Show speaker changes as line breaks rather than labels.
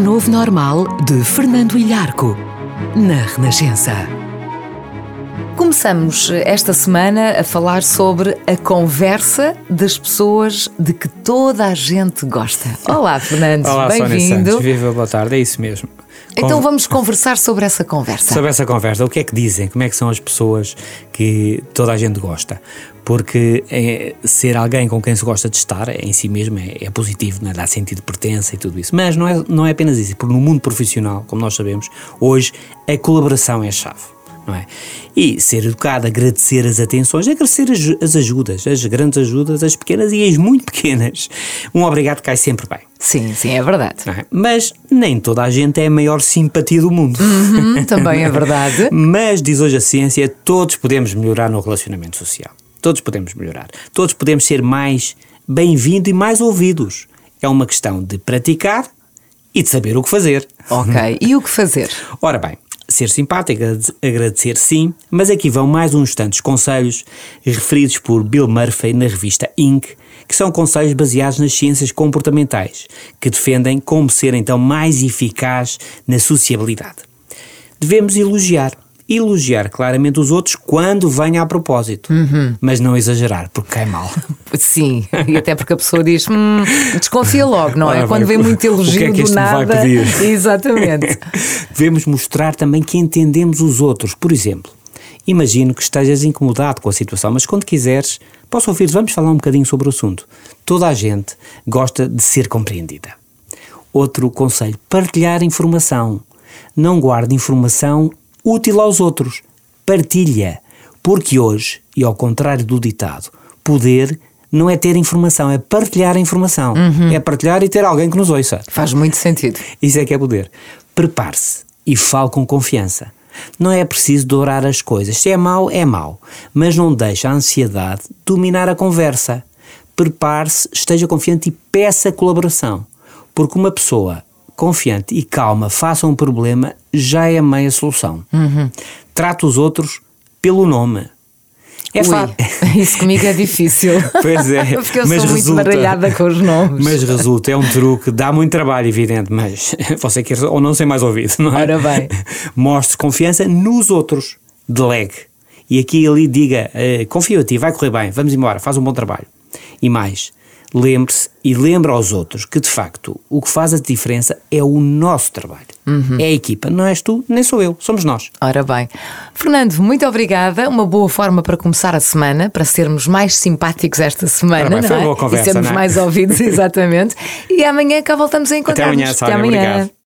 novo normal de Fernando Ilharco, na Renascença.
Começamos esta semana a falar sobre a conversa das pessoas de que toda a gente gosta. Olá, Fernando.
Olá,
bem-vindo.
Santos. Viva, boa tarde, é isso mesmo.
Então vamos conversar sobre essa conversa.
Sobre essa conversa, o que é que dizem? Como é que são as pessoas que toda a gente gosta? Porque ser alguém com quem se gosta de estar em si mesmo é positivo, né? Dá sentido de pertença e tudo isso. Mas não é apenas isso, porque no mundo profissional, como nós sabemos, hoje a colaboração é a chave. Não é? E ser educado, agradecer as atenções, agradecer as ajudas, as grandes ajudas, as pequenas e as muito pequenas. Um obrigado cai sempre bem.
Sim, é verdade.
Não é? Mas nem toda a gente é a maior simpatia do mundo.
Também é verdade.
Mas, diz hoje a ciência, todos podemos melhorar no relacionamento social. Todos podemos melhorar. Todos podemos ser mais bem-vindos e mais ouvidos. É uma questão de praticar e de saber o que fazer.
Ok, e o que fazer?
Ora bem, ser simpático, agradecer sim, mas aqui vão mais uns tantos conselhos referidos por Bill Murphy na revista Inc., que são conselhos baseados nas ciências comportamentais, que defendem como ser então mais eficaz na sociabilidade. Devemos elogiar claramente os outros quando venha a propósito, mas não exagerar, porque cai mal.
Sim, e até porque a pessoa diz, desconfia logo, não é?
Ora,
Quando vem muito elogio
o que é que
do
este me vai
nada.
pedir?
Exatamente.
Devemos mostrar também que entendemos os outros. Por exemplo, imagino que estejas incomodado com a situação, mas quando quiseres, posso ouvir, vamos falar um bocadinho sobre o assunto. Toda a gente gosta de ser compreendida. Outro conselho, partilhar informação. Não guarde informação útil aos outros. Partilha. Porque hoje, e ao contrário do ditado, poder não é ter informação, é partilhar a informação. É partilhar e ter alguém que nos ouça.
Faz muito sentido.
Isso é que é poder. Prepare-se e fale com confiança. Não é preciso dourar as coisas. Se é mau, é mau. Mas não deixe a ansiedade dominar a conversa. Prepare-se, esteja confiante e peça colaboração. Porque uma pessoa confiante e calma face a um problema já é meia solução. Trate os outros pelo nome. É fácil.
Isso comigo é difícil.
Pois é.
Porque eu sou muito baralhada com os nomes.
Mas resulta, é um truque, dá muito trabalho, evidente, mas você quer ou não ser mais ouvido, não é?
Ora bem.
Mostre confiança nos outros. Delegue. E aqui e ali diga, confio em ti, vai correr bem, vamos embora, faz um bom trabalho. E mais, lembre-se e lembre aos outros que, de facto, o que faz a diferença é o nosso trabalho. É a equipa, não és tu, nem sou eu, somos nós.
Ora bem. Fernando, muito obrigada. Uma boa forma para começar a semana, para sermos mais simpáticos esta semana,
Ora bem,
não
foi
é?
uma boa conversa,
e sermos
não é?
mais ouvidos, exatamente. E amanhã cá voltamos a encontrar-nos.
Até amanhã, Sónia, obrigado.